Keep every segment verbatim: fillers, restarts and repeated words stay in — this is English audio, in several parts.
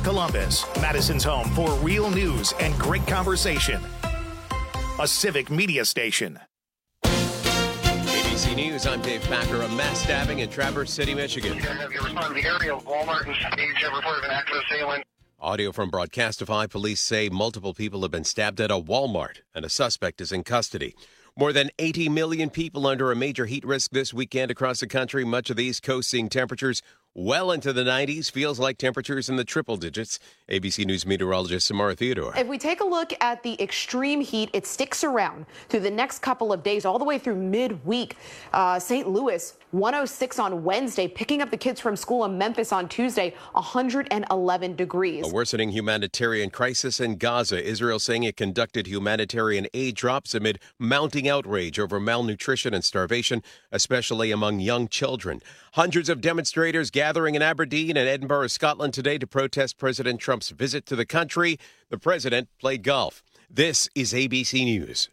Columbus, Madison's home for real news and great conversation. A civic media station. A B C News, I'm Dave Packer. A mass stabbing in Traverse City, Michigan. Have you responded to the area of Walmart and Stage? Have reported an active assailant. Audio from Broadcastify. Police say multiple people have been stabbed at a Walmart, and a suspect is in custody. More than eighty million people under a major heat risk this weekend across the country. Much of the East Coast seeing temperatures well into the nineties. Feels like temperatures in the triple digits. A B C News meteorologist Samara Theodore. If we take a look at the extreme heat, it sticks around through the next couple of days, all the way through midweek. Uh, Saint Louis, one oh six on Wednesday, picking up the kids from school in Memphis on Tuesday, one hundred eleven degrees. A worsening humanitarian crisis in Gaza. Israel saying it conducted humanitarian aid drops amid mounting outrage over malnutrition and starvation, especially among young children. Hundreds of demonstrators gathering in Aberdeen and Edinburgh, Scotland today to protest President Trump's visit to the country. The president played golf. This is A B C News.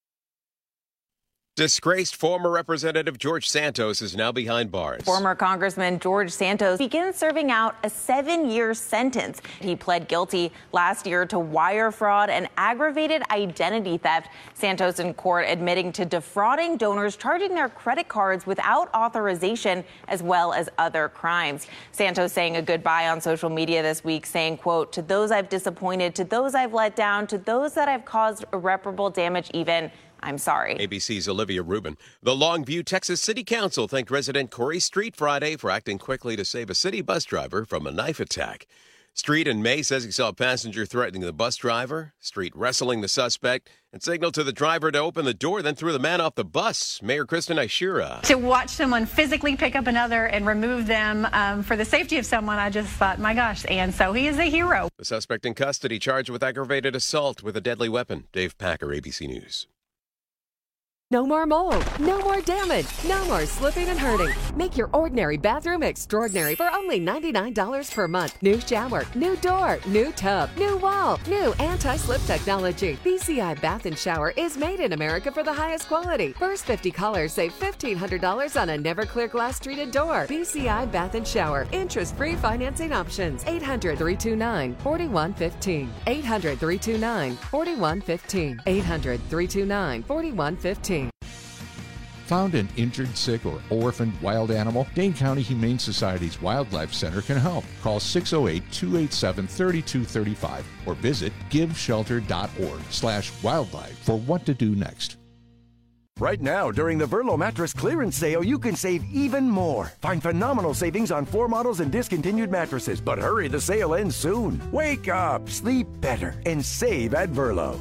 Disgraced former Representative George Santos is now behind bars. Former Congressman George Santos begins serving out a seven-year sentence. He pled guilty last year to wire fraud and aggravated identity theft. Santos in court admitting to defrauding donors, charging their credit cards without authorization, as well as other crimes. Santos saying a goodbye on social media this week, saying, quote, "To those I've disappointed, to those I've let down, to those that I've caused irreparable damage even, I'm sorry." A B C's Olivia Rubin. The Longview, Texas City Council thanked resident Corey Street Friday for acting quickly to save a city bus driver from a knife attack. Street in May says he saw a passenger threatening the bus driver. Street wrestling the suspect and signaled to the driver to open the door, then threw the man off the bus. Mayor Kristen Ishira. To watch someone physically pick up another and remove them um, for the safety of someone, I just thought, my gosh, and so he is a hero. The suspect in custody charged with aggravated assault with a deadly weapon. Dave Packer, A B C News. No more mold, no more damage, no more slipping and hurting. Make your ordinary bathroom extraordinary for only ninety-nine dollars per month. New shower, new door, new tub, new wall, new anti-slip technology. B C I Bath and Shower is made in America for the highest quality. First fifty callers save fifteen hundred dollars on a never clear glass treated door. B C I Bath and Shower. Interest-free financing options. eight hundred, three two nine, four one one five. eight hundred, three two nine, four one one five. eight hundred, three two nine, four one one five. Found an injured, sick, or orphaned wild animal? Dane County Humane Society's Wildlife Center can help. Call six oh eight, two eight seven, three two three five or visit giveshelter.org slash wildlife for what to do next. Right now, during the Verlo Mattress Clearance Sale, you can save even more. Find phenomenal savings on floor models and discontinued mattresses, but hurry, the sale ends soon. Wake up, sleep better, and save at Verlo.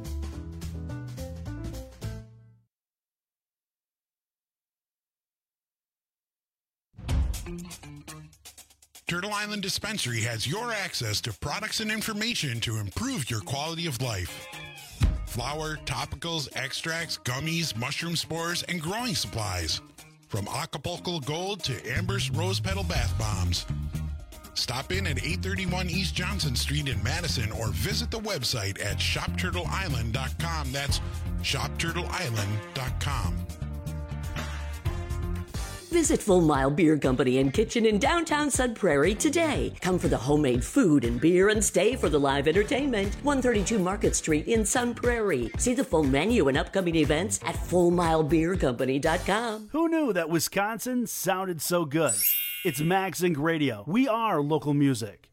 Turtle Island Dispensary has your access to products and information to improve your quality of life. Flour, topicals, extracts, gummies, mushroom spores, and growing supplies. From Acapulco Gold to Amber's Rose Petal Bath Bombs. Stop in at eight thirty-one East Johnson Street in Madison or visit the website at shop turtle island dot com. That's shop turtle island dot com. Visit Full Mile Beer Company and Kitchen in downtown Sun Prairie today. Come for the homemade food and beer and stay for the live entertainment. one thirty-two Market Street in Sun Prairie. See the full menu and upcoming events at full mile beer company dot com. Who knew that Wisconsin sounded so good? It's MagZinc Radio. We are local music.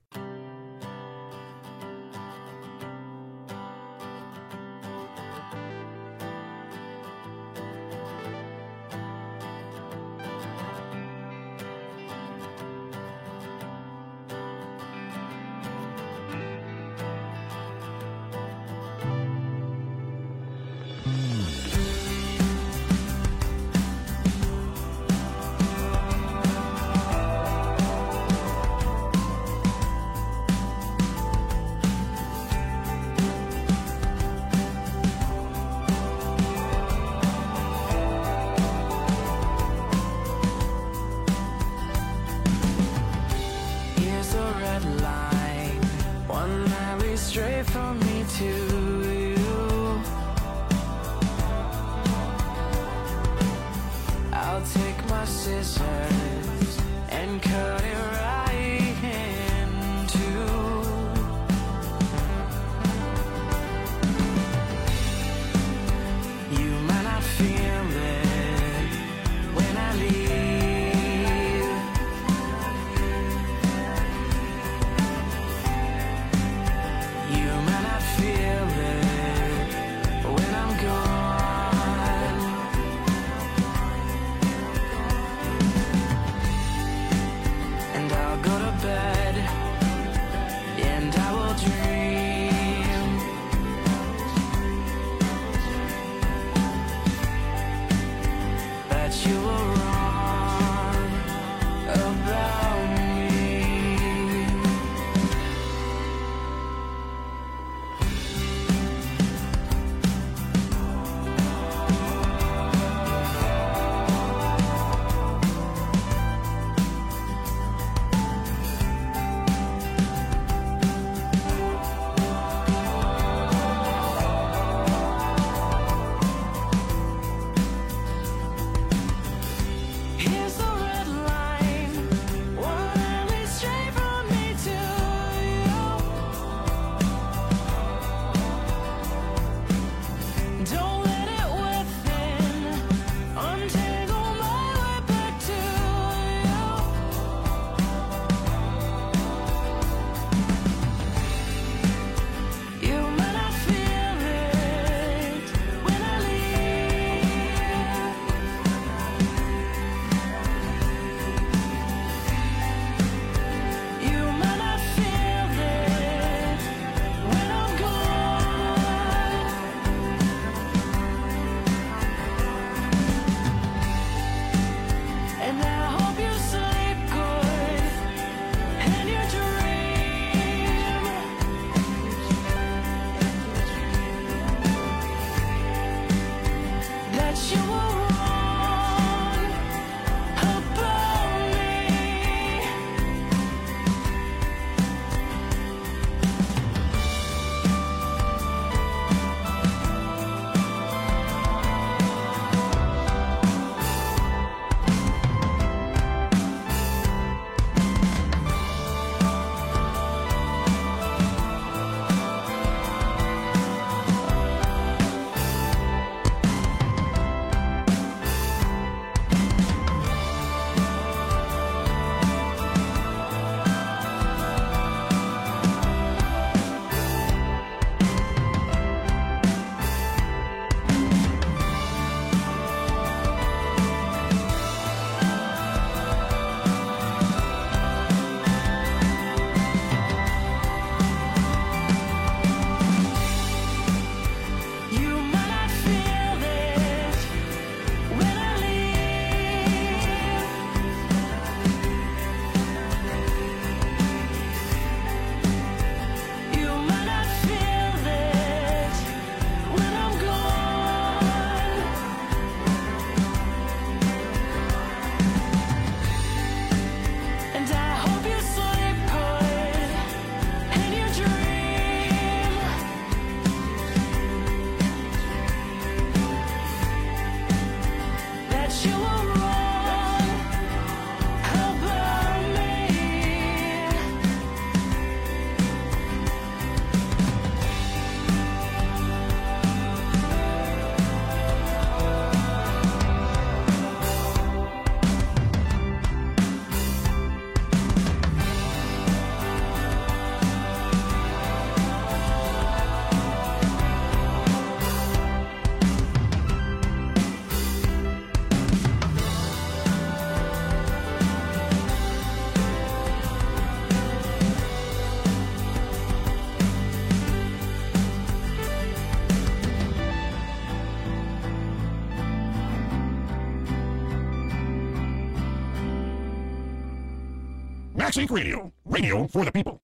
Max Inc Radio. Radio for the people.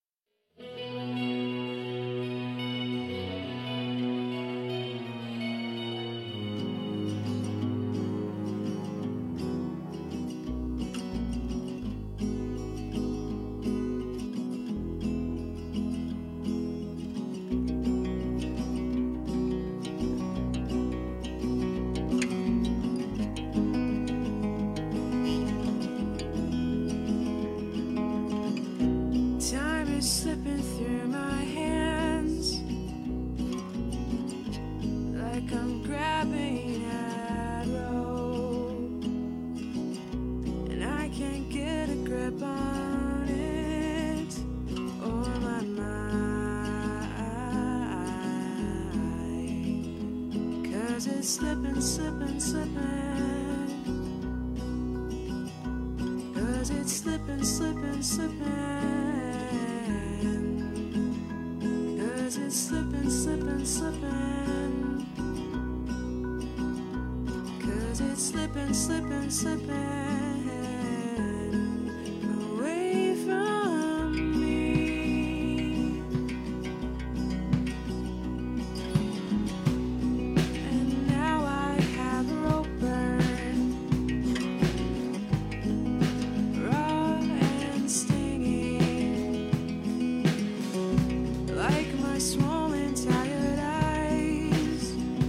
Slipping through my hands like I'm grabbing at rope, and I can't get a grip on it or my mind, 'cause it's slipping, slipping, slipping, 'cause it's slipping, slipping, slipping. It's slipping, slipping, slipping, 'cause it's slipping, slipping, slipping away from me. And now I have a rope burn, raw and stinging, like my swollen, tired eyes.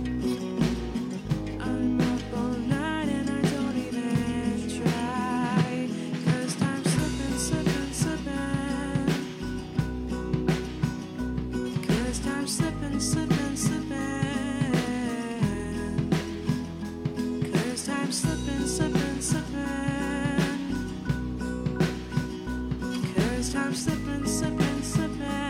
I'm up all night and I don't even try, 'cause time's slipping, slipping, slipping, 'cause time's slipping, slipping, slipping, 'cause time's slipping, slipping, slipping, 'cause time's slipping, slipping, slipping.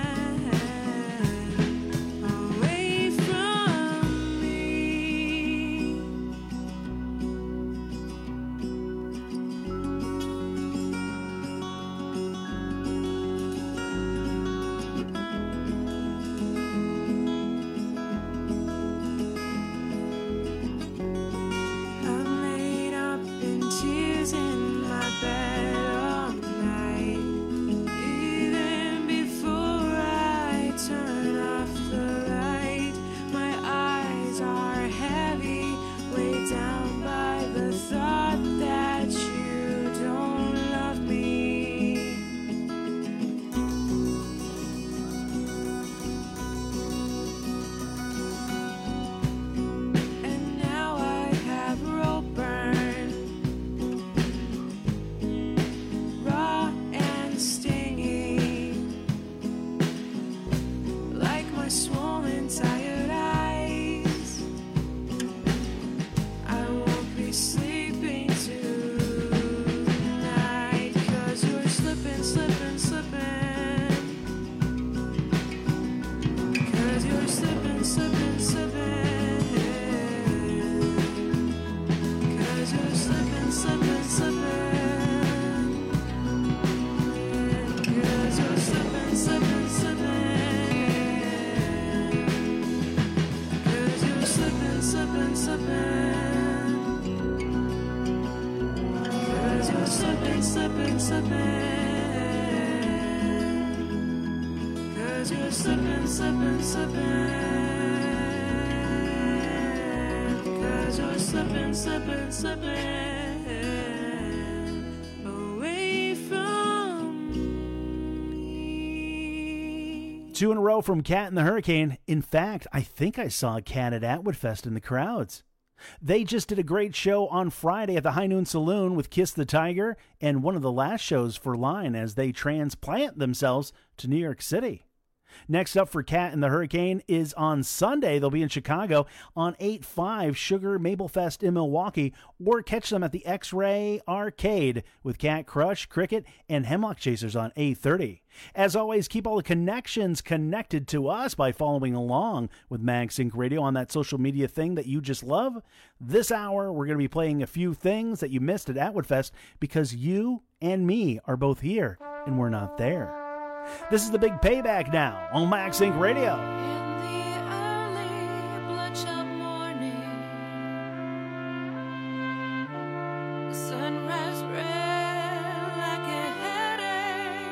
Slipping, slipping, slipping, 'cause you're slipping, slipping, slipping, 'cause you're slipping, slipping, slipping away from me. Two in a row from Cat and the Hurricane. In fact, I think I saw Cat at Atwood Fest in the crowds. They just did a great show on Friday at the High Noon Saloon with Kiss the Tiger, and one of the last shows for Line as they transplant themselves to New York City. Next up for Cat and the Hurricane is on Sunday. They'll be in Chicago on eight five Sugar Maple Fest in Milwaukee, or catch them at the X-Ray Arcade with Cat Crush, Cricket, and Hemlock Chasers on eight thirty. As always, keep all the connections connected to us by following along with MagSync Radio on that social media thing that you just love. This hour, we're going to be playing a few things that you missed at Atwood Fest because you and me are both here and we're not there. This is the big payback now on MagSync Radio. In the early bloodshot morning, the sunrise red like a headache.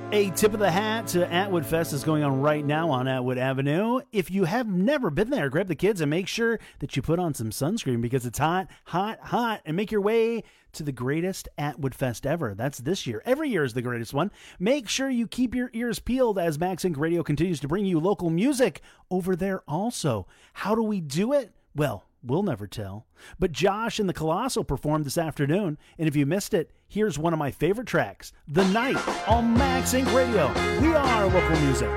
A tip of the hat to Atwood Fest is going on right now on Atwood Avenue. If you have never been there, grab the kids and make sure that you put on some sunscreen because it's hot, hot, hot, and make your way to the greatest Atwood Fest ever. That's this year. Every year is the greatest one. Make sure you keep your ears peeled as Max Inc Radio continues to bring you local music over there also. How do we do it? Well, we'll never tell. But Josh and the Colossal performed this afternoon, and if you missed it, here's one of my favorite tracks, The Night on Max Inc Radio. We are local music.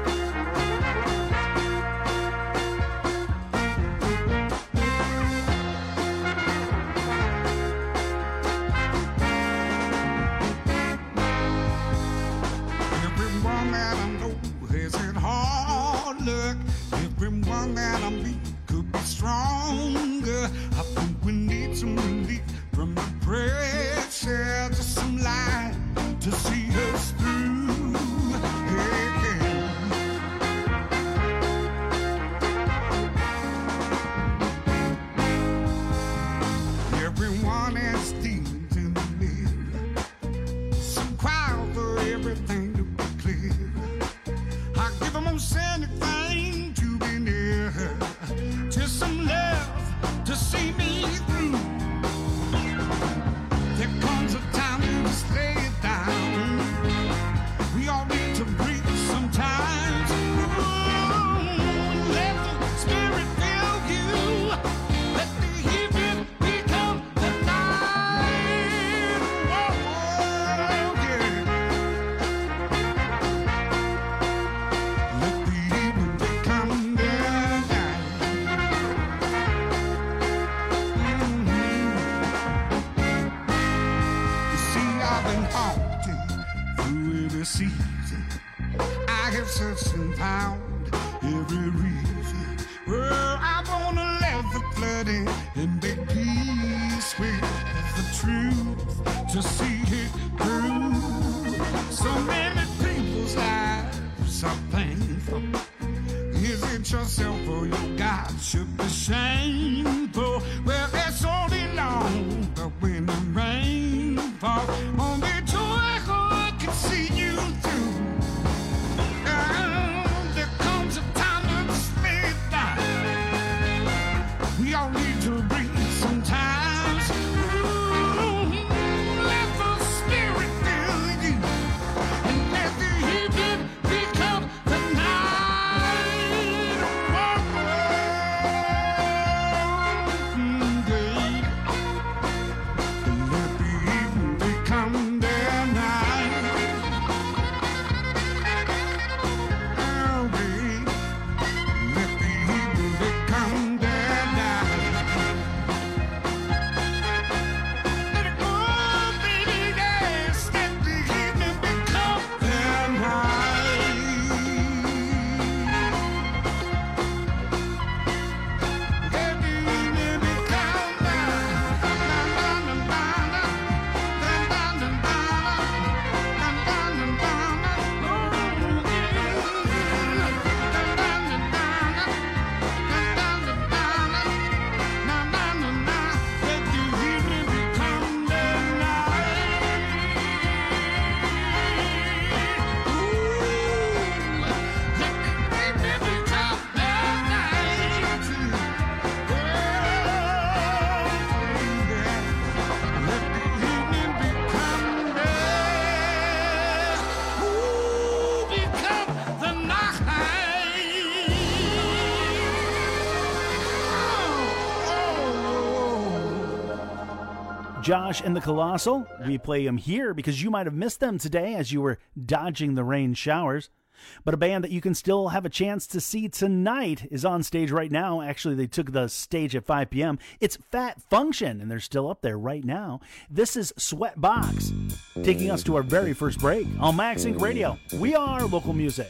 Everyone that I know has had hard luck. Everyone that I meet could be stronger. I think we need some relief from the pressure, just some light to see us through. Yeah, yeah. Everyone has things in the middle. Some cry over everything to be clear. I give them most anything to be near her. Just some love to see me through. There comes a time to just lay it down. We all need to breathe sometimes. Ooh, let the spirit fill you. Let the evening become the night. Whoa, yeah. Let the evening become the night. You see, I've been haunted through every season. I have searched and found every reason. Well, I wanna let the flood in and make peace with the truth to see it through. So many people's lives are painful. Is it yourself or your God should be shameful? Well, it's only long, but when the rain falls, only joy can see you through. And there comes a time to just lay it down. We all need to breathe sometimes. Ooh, let the spirit fill you, and let the evening become the night. Whoa, mm, babe. And let the evening become their night. Oh, babe. Let the evening become their night. Let it go, baby, yes. Let the evening become their night. Let the evening become Josh and the Colossal. We play them here because you might have missed them today as you were dodging the rain showers. But a band that you can still have a chance to see tonight is on stage right now. Actually, they took the stage at five p.m. It's Fat Function, and they're still up there right now. This is Sweatbox, taking us to our very first break on Max Inc Radio. We are local music.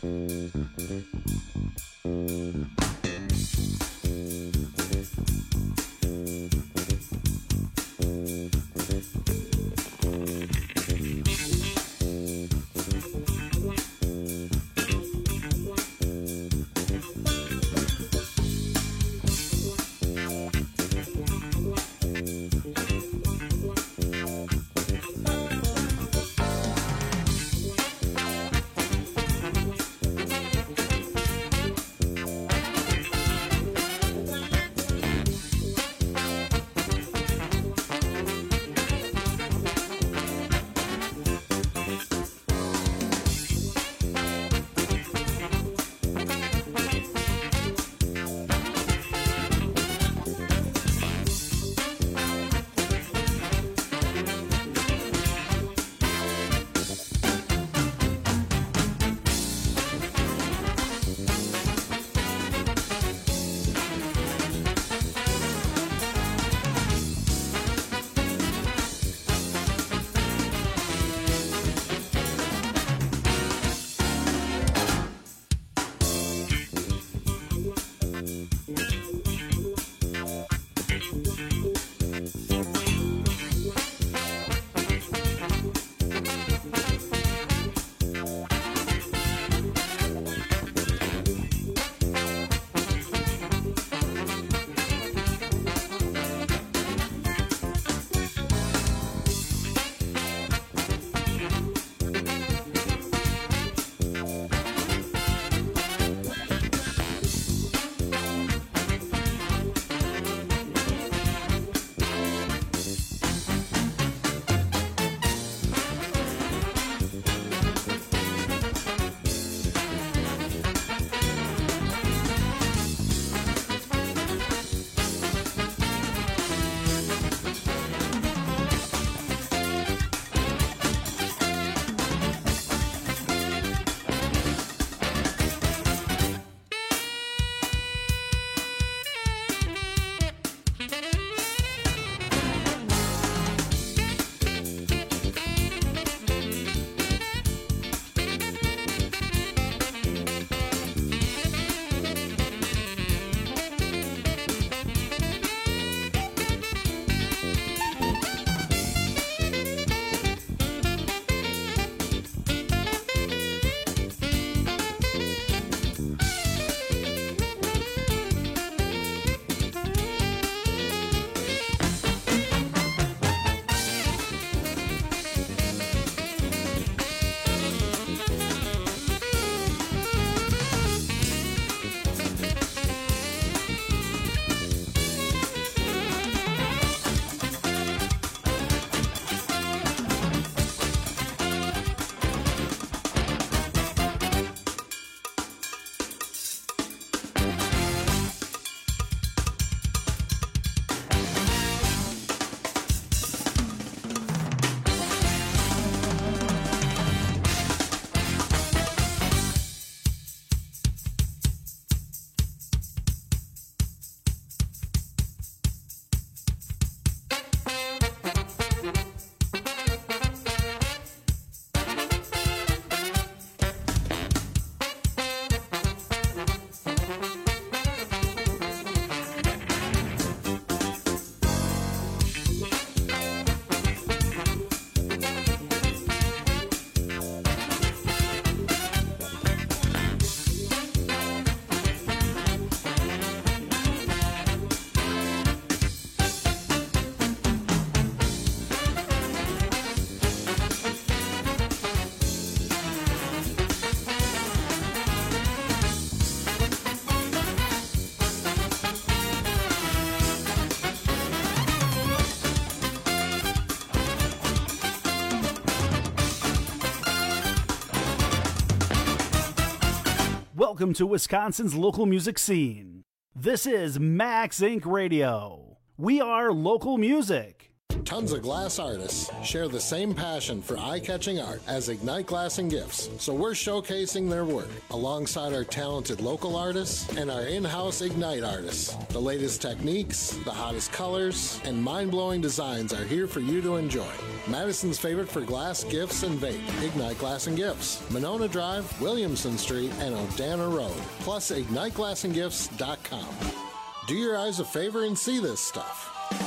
Welcome to Wisconsin's local music scene. This is Max Incorporated. Radio. We are local music. Tons of glass artists share the same passion for eye-catching art as Ignite Glass and Gifts, so we're showcasing their work alongside our talented local artists and our in-house Ignite artists. The latest techniques, the hottest colors, and mind-blowing designs are here for you to enjoy. Madison's favorite for glass, gifts, and vape, Ignite Glass and Gifts, Monona Drive, Williamson Street, and Odana Road, plus ignite glass and gifts dot com. Do your eyes a favor and see this stuff.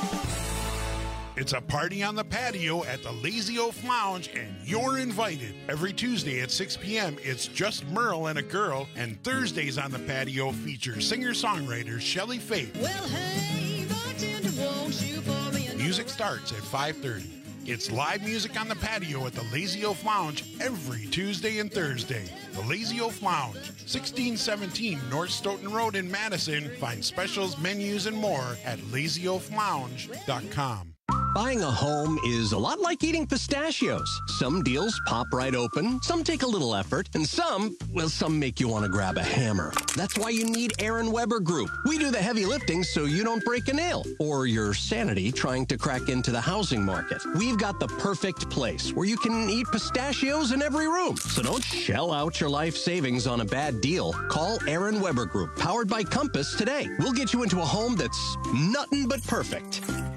It's a party on the patio at the Lazy Oaf Lounge, and you're invited. Every Tuesday at six p.m., it's just Merle and a girl, and Thursdays on the patio feature singer-songwriter Shelley Faith. Well, hey, bartender, won't you pour me a... Music starts at five thirty. It's live music on the patio at the Lazy Oaf Lounge every Tuesday and Thursday. The Lazy Oaf Lounge, sixteen seventeen North Stoughton Road in Madison. Find specials, menus, and more at lazy oaf lounge dot com. Buying a home is a lot like eating pistachios. Some deals pop right open, some take a little effort, and some, well, some make you want to grab a hammer. That's why you need Aaron Weber Group. We do the heavy lifting so you don't break a nail or your sanity trying to crack into the housing market. We've got the perfect place where you can eat pistachios in every room. So don't shell out your life savings on a bad deal. Call Aaron Weber Group, powered by Compass, today. We'll get you into a home that's nothing but perfect.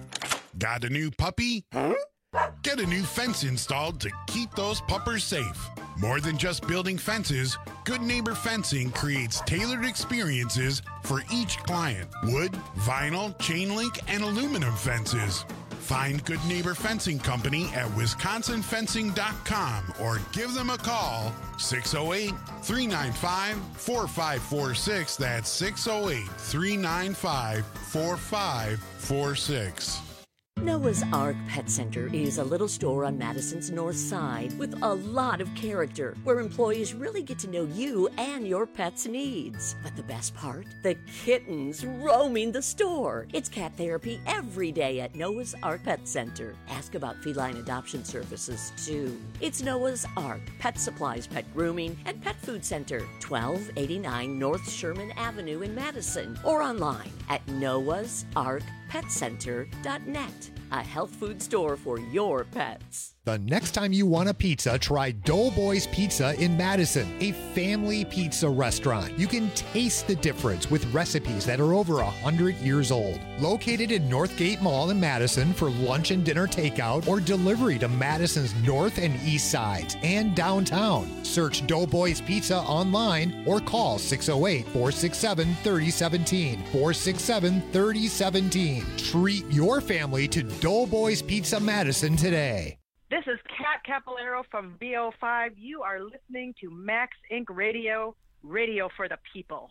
Got a new puppy? Huh? Get a new fence installed to keep those puppers safe. More than just building fences, Good Neighbor Fencing creates tailored experiences for each client. Wood, vinyl, chain link, and aluminum fences. Find Good Neighbor Fencing Company at wisconsin fencing dot com or give them a call, six oh eight, three nine five, four five four six. That's six oh eight, three nine five, four five four six. Noah's Ark Pet Center is a little store on Madison's north side with a lot of character, where employees really get to know you and your pet's needs. But the best part? The kittens roaming the store. It's cat therapy every day at Noah's Ark Pet Center. Ask about feline adoption services, too. It's Noah's Ark Pet Supplies, Pet Grooming, and Pet Food Center, twelve eighty-nine North Sherman Avenue in Madison, or online at noahs ark pet center dot net. A health food store for your pets. The next time you want a pizza, try Doughboys Pizza in Madison, a family pizza restaurant. You can taste the difference with recipes that are over one hundred years old. Located in Northgate Mall in Madison for lunch and dinner takeout or delivery to Madison's north and east sides and downtown. Search Doughboys Pizza online or call six oh eight, four six seven, three oh one seven, four six seven, three oh one seven. Treat your family to Doughboys Pizza Madison today. This is Kat Capolero from V O five. You are listening to Max Incorporated. Radio, radio for the people.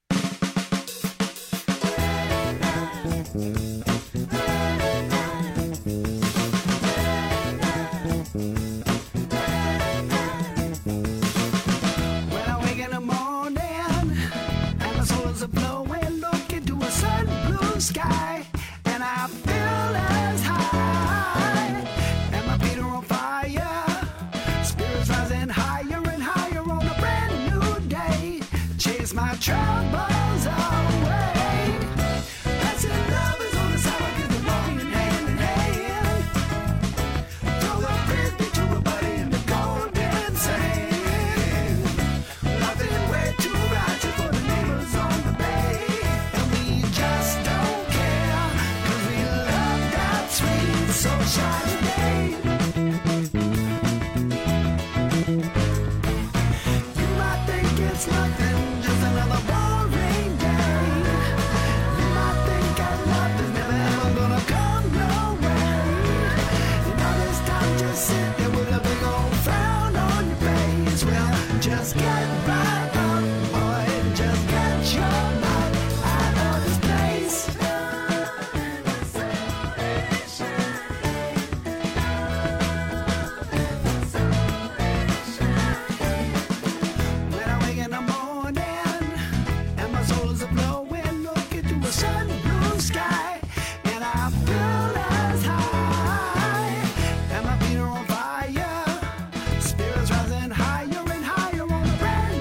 When I wake in the morning and my soul is a-blowing, look into a sun blue sky, and I feel as high, and my feet are on fire, spirits rising higher and higher on a brand new day, chase my troubles away. That's it, love is on the sidewalk, cause we're walking hand in hand. Throw a frisbee to a buddy in the golden sand. Nothing way too righteous for the neighbors on the bay, and we just don't care, cause we love that sweet sunshine day. You might think it's nothing, just another boring day. You might think that love is never ever gonna come your way. And all this time just sit there with a big old frown on your face. Well, just get right up, boy, and just get your mind out of this place. When I wake in the morning and my soul is a-blowing, look into a sun blue sky, and I feel as high, and my feet are on fire, spirits rising higher and higher on a brand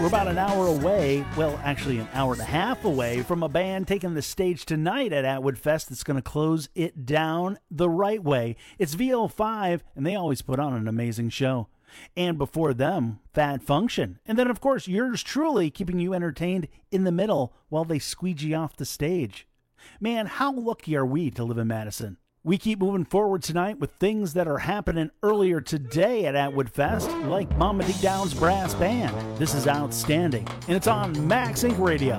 We're about an hour away, well, actually an hour and a half away from a band taking the stage tonight at Atwood Fest that's going to close it down the right way. It's V O five, and they always put on an amazing show. And before them, Fat Function. And then, of course, yours truly keeping you entertained in the middle while they squeegee off the stage. Man, how lucky are we to live in Madison? We keep moving forward tonight with things that are happening earlier today at Atwood Fest, like Mama D. Down's Brass Band. This is outstanding, and it's on Max Inc Radio.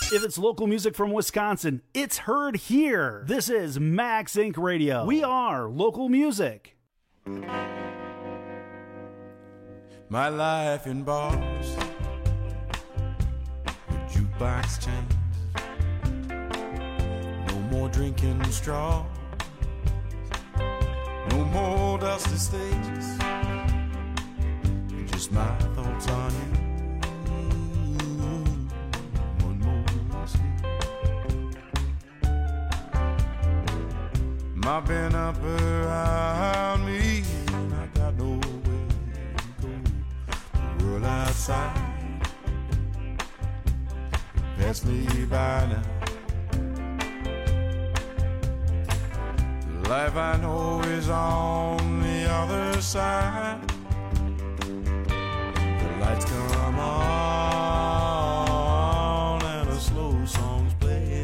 If it's local music from Wisconsin, it's heard here. This is Max Incorporated. Radio. We are local music. My life in bars, the jukebox chains, no more drinking straws, no more dusty stages, just my thoughts on you. One more sleep. Mopping up around me, and I got nowhere to go. The world outside passed me by now. The life I know is on the other side. The lights come on and a slow song's playing.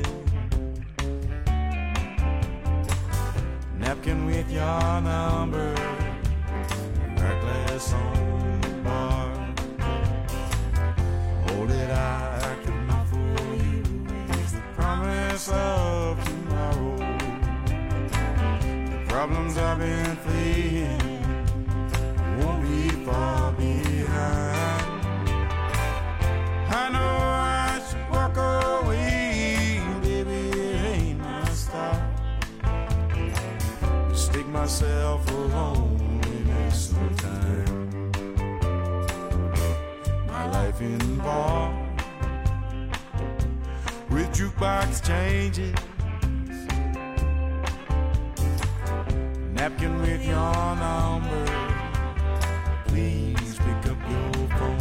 Napkin with your number, our glass on the bar. All that I can do for you is the promise of tomorrow. The problems I've been fleeing won't be far behind. I know I should walk away, baby, it ain't my style. Stick myself alone in some time. My life in bar with jukebox changes, napkin with your number. Please pick up your phone.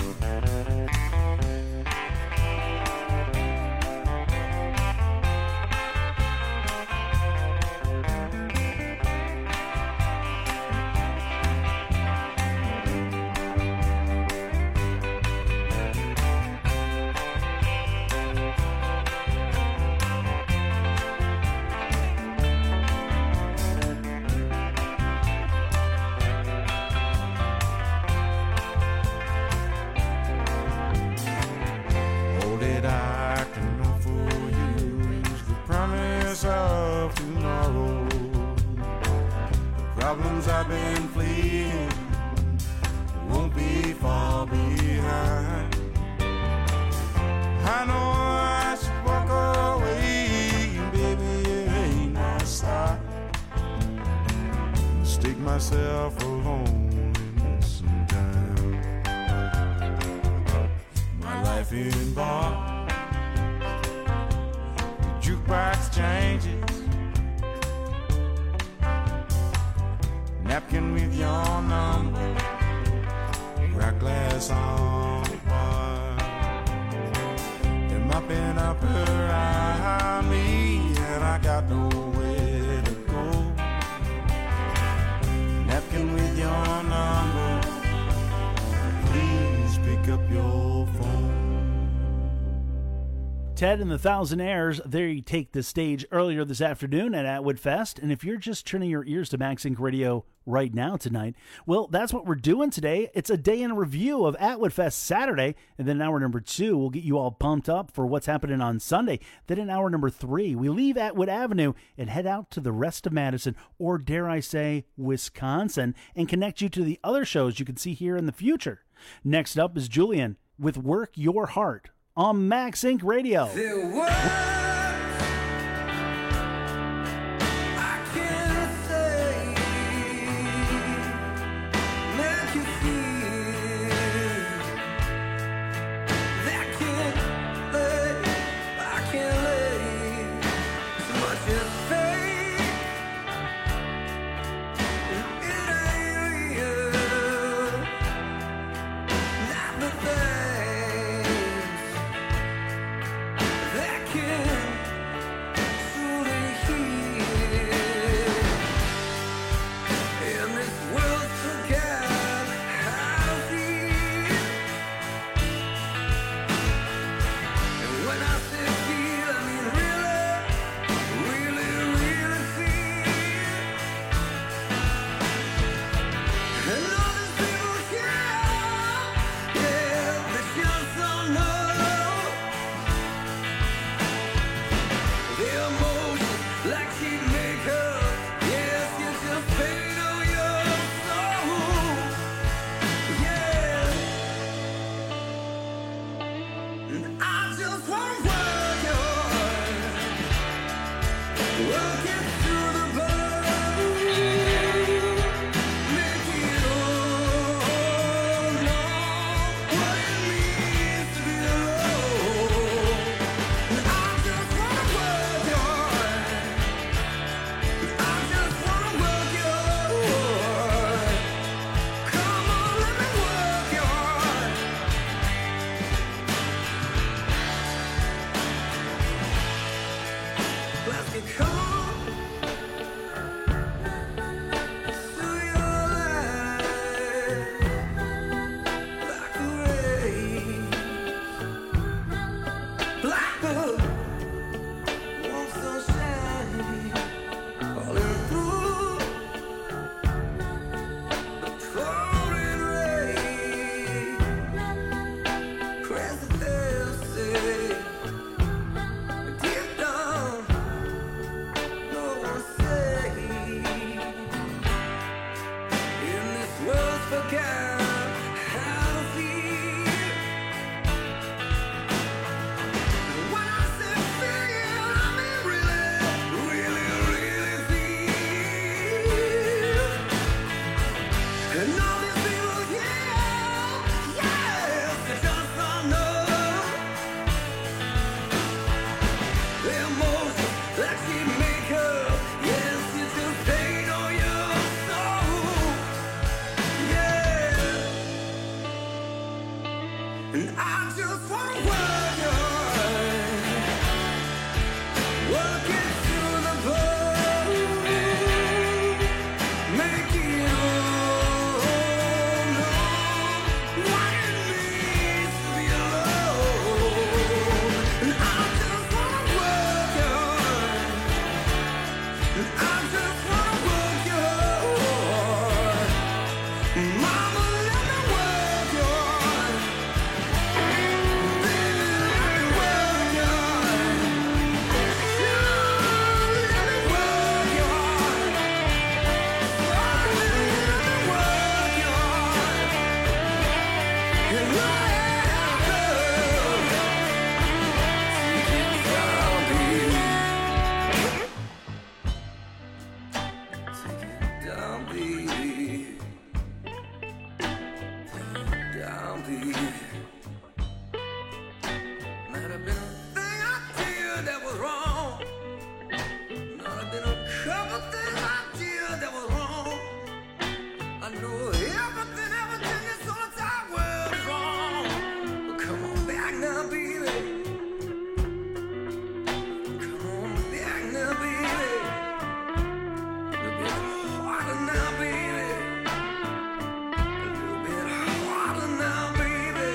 Problems I've been fleeing won't be far behind. I know I should walk away, baby, it ain't my style. Stick myself alone in some time. My life in bar, the jukebox changes. Napkin with your number, crack glass on the bar. They're mopping up around me, and I got nowhere to go. Napkin with your number, please pick up your phone. Ted and the Thousand Airs, they take the stage earlier this afternoon at Atwood Fest. And if you're just turning your ears to Max Inc Radio right now tonight, well, that's what we're doing today. It's a day in review of Atwood Fest Saturday. And then hour number two, we'll get you all pumped up for what's happening on Sunday. Then in hour number three, we leave Atwood Avenue and head out to the rest of Madison, or dare I say, Wisconsin, and connect you to the other shows you can see here in the future. Next up is Julian with Work Your Heart on Max Inc Radio. There was, I can't say, make you feel that can't lay, I can't lay so much as fake. It ain't real, not the things that can down, baby. Down, baby. Might have been a thing I did that was wrong. Might have been a couple things I did that was wrong. I know everything, everything is on the time was wrong. But come on back now, baby. Come on back now, baby. A little bit harder now, baby. A little bit harder now, baby.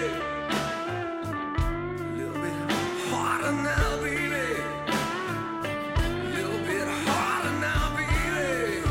A little bit harder now, baby. A little bit harder now, baby.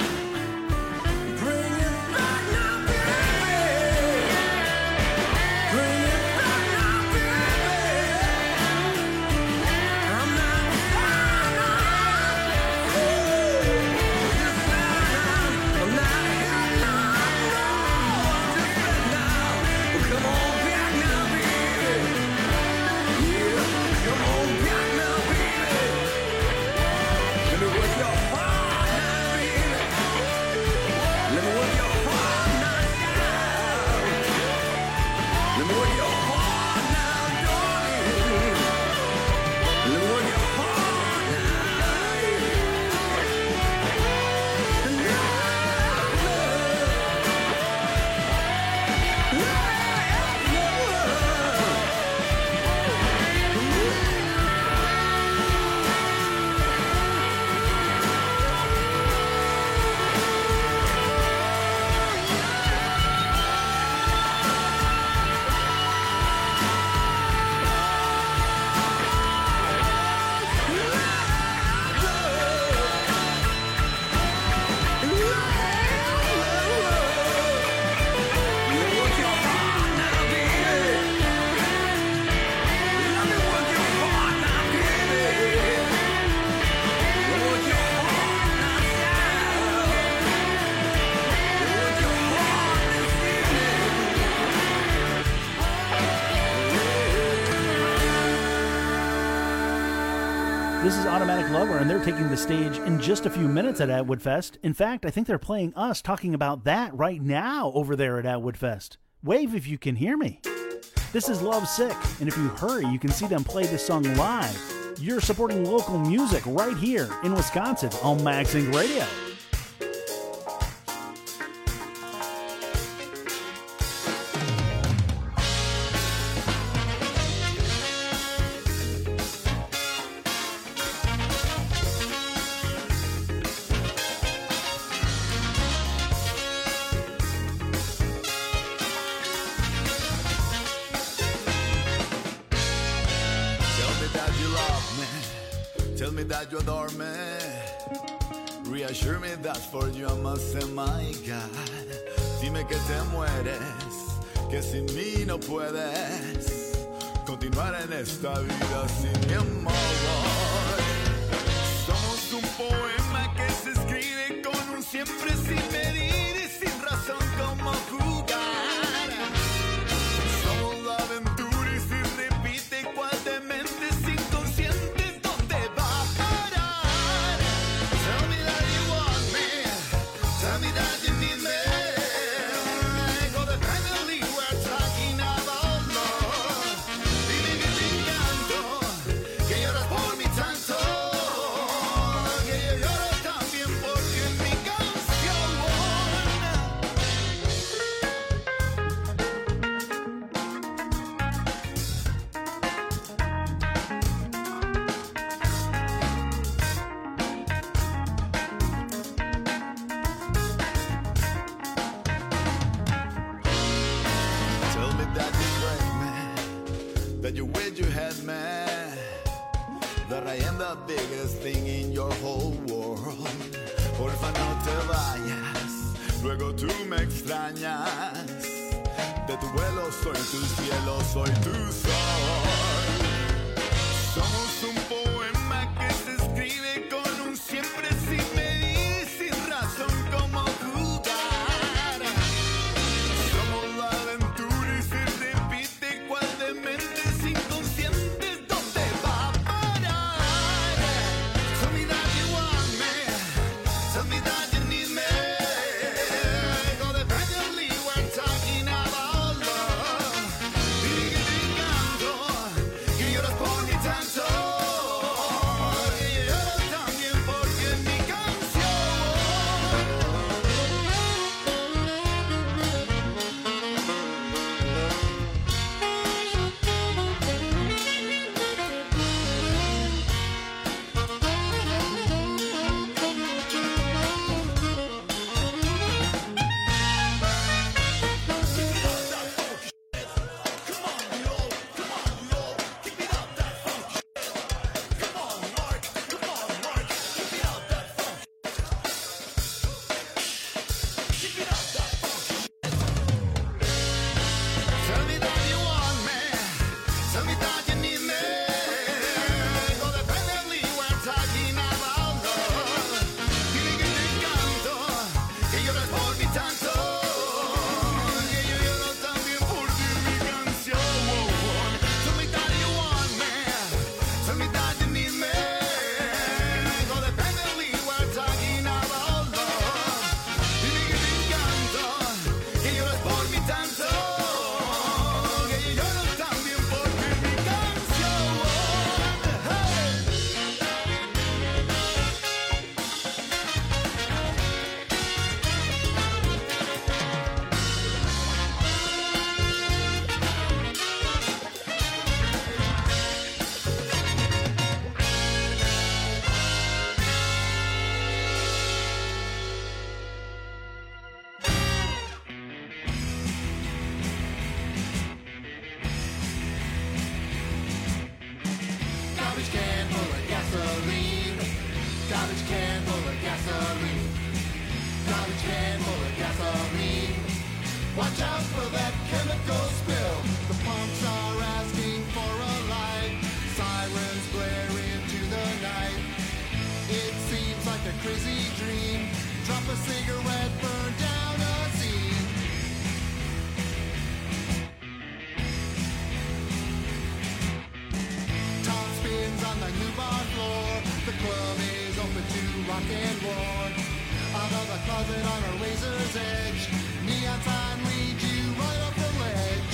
Bring it back now, baby. Bring it back now, baby. I'm not fine now. Just now. I'm not here now. Just now. Come on back now, baby. Yeah, come on back now, baby. Let me work your heart now, baby. Let me work your heart now. Let me work your heart now, darling. Let me work your heart This is Automatic Lover, and they're taking the stage in just a few minutes at Atwood Fest. In fact, I think they're playing us talking about that right now over there at Atwood Fest. Wave if you can hear me. This is Love Sick, and if you hurry, you can see them play this song live. You're supporting local music right here in Wisconsin on Max Inc Radio. Tell me that you love me. Tell me that you adore me. Reassure me that for you I must say my God. Dime que te mueres, que sin mí no puedes continuar en esta vida sin mi amor. Somos un poema que se escribe con un siempre sin medir y sin razón como jugar. Somos la aventura y si repite cual de mentes inconscientes, ¿dónde va a parar? Tell me that you want me. Tell me that you need me. Codependently we're talking about love. Dime que te encanto, que lloras por mí tanto, que yo lloro también porque en mi canción. Tell me that you break me, that you wish you had me, that I am the biggest thing in your whole world. Porfa, no te vayas, luego tú me extrañas. De tu vuelo soy tu cielo, soy tu sol. Somos un poema que se escribe con un siempre sin medir y sin razón como jugar. Somos la aventura y se repite cual de mentes inconscientes, ¿dónde va a parar? Tell me that you want me, tell me that you need me. Watch out for that chemical spill. The pumps are asking for a light. Sirens blare into the night. It seems like a crazy dream. Drop a cigarette, burn down a scene. Tom spins on the new bar floor. The club is open to rock and roll. Out of the closet on a razor's edge. Neon sign leads you right off the ledge.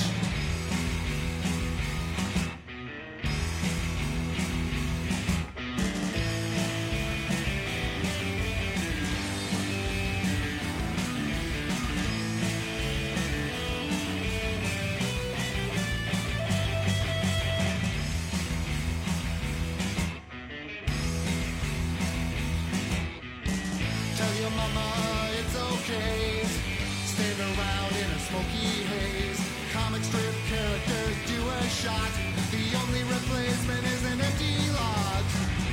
Tell your mama it's okay. Stand around in a smoky haze. Comic strip characters do a shot. The only replacement is an empty lot.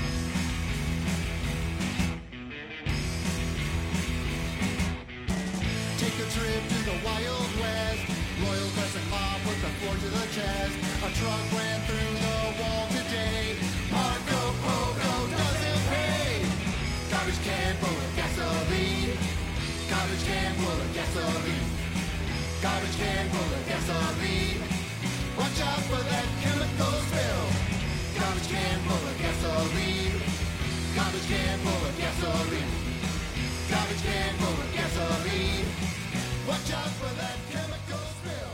Take a trip to the Wild West. Royal Crescent Mob put the floor to the chest. A truck ran through the wall today. Marco Pogo doesn't pay. Garbage can full of gasoline. Garbage can full of gasoline. Garbage can full of gasoline. Watch out for that chemical spill. Garbage can full of gasoline. Garbage can full of gasoline. Garbage can full of gasoline. Watch out for that chemical spill.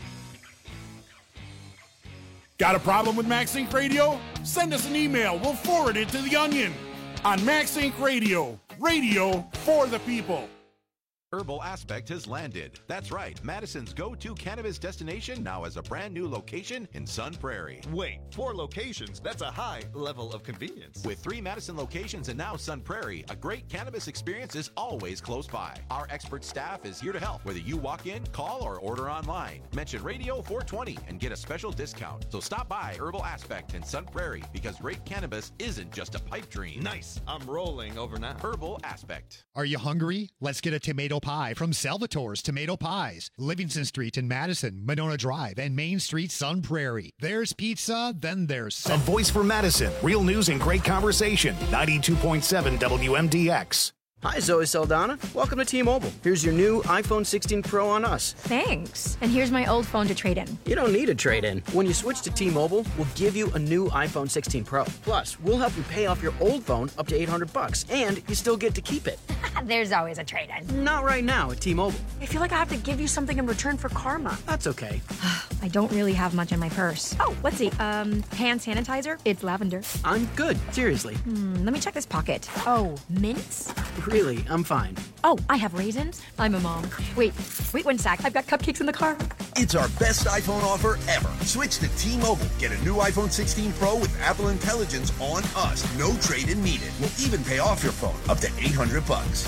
Got a problem with Max Inc Radio? Send us an email. We'll forward it to The Onion. On Max Inc Radio, radio for the people. Herbal Aspect has landed. That's right, Madison's go-to cannabis destination now has a brand new location in Sun Prairie. Wait, four locations? That's a high level of convenience. With three Madison locations and now Sun Prairie, a great cannabis experience is always close by. Our expert staff is here to help, whether you walk in, call, or order online. Mention Radio four twenty and get a special discount. So stop by Herbal Aspect in Sun Prairie because great cannabis isn't just a pipe dream. Nice. I'm rolling over now. Herbal Aspect. Are you hungry? Let's get a tomato pie from Salvatore's Tomato Pies. Livingston Street in Madison, Monona Drive, and Main Street, Sun Prairie. There's pizza, then there's... A voice for Madison. Real news and great conversation. ninety-two point seven W M D X. Hi, Zoe Saldana. Welcome to T-Mobile. Here's your new iPhone sixteen Pro on us. Thanks. And here's my old phone to trade in. You don't need a trade-in. When you switch to T-Mobile, we'll give you a new iPhone sixteen Pro. Plus, we'll help you pay off your old phone up to eight hundred bucks, and you still get to keep it. There's always a trade-in. Not right now at T-Mobile. I feel like I have to give you something in return for karma. That's okay. I don't really have much in my purse. Oh, let's see. Um, hand sanitizer. It's lavender. I'm good. Seriously. Hmm, let me check this pocket. Oh, mints? Really, I'm fine. Oh, I have raisins. I'm a mom. Wait, wait one sec. I've got cupcakes in the car. It's our best iPhone offer ever. Switch to T-Mobile. Get a new iPhone sixteen Pro with Apple Intelligence on us. No trade-in needed. We'll even pay off your phone up to eight hundred bucks.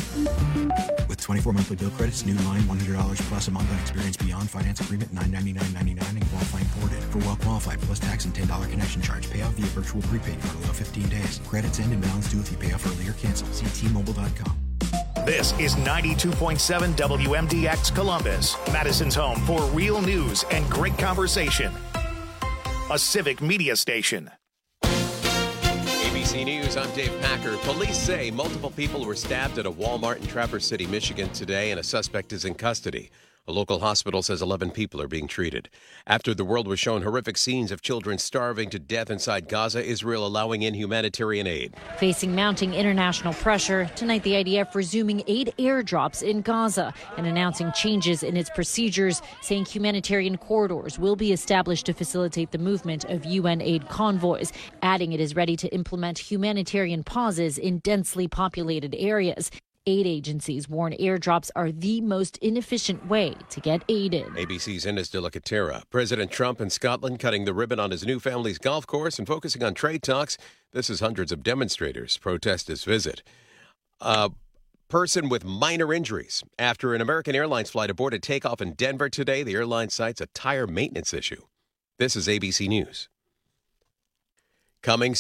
With twenty-four monthly bill credits, new line one hundred dollars plus a month on experience beyond finance agreement nine ninety-nine ninety-nine and qualifying ported. For well qualified plus tax and ten dollars connection charge. Pay off via virtual prepaid card allow fifteen days. Credits end and balance due if you pay off early or cancel. See T Mobile dot com. This is ninety-two point seven W M D X Columbus, Madison's home for real news and great conversation. A civic media station. A B C News, I'm Dave Packer. Police say multiple people were stabbed at a Walmart in Traverse City, Michigan today, and a suspect is in custody. A local hospital says eleven people are being treated. After the world was shown horrific scenes of children starving to death inside Gaza, Israel allowing in humanitarian aid. Facing mounting international pressure, tonight the I D F resuming aid airdrops in Gaza and announcing changes in its procedures, saying humanitarian corridors will be established to facilitate the movement of U N aid convoys, adding it is ready to implement humanitarian pauses in densely populated areas. Aid agencies warn airdrops are the most inefficient way to get aid in. A B C's Ines de la Catera. President Trump in Scotland cutting the ribbon on his new family's golf course and focusing on trade talks. This is hundreds of demonstrators protest his visit. A person with minor injuries after an American Airlines flight aborted takeoff in Denver today. The airline cites a tire maintenance issue. This is A B C News. Coming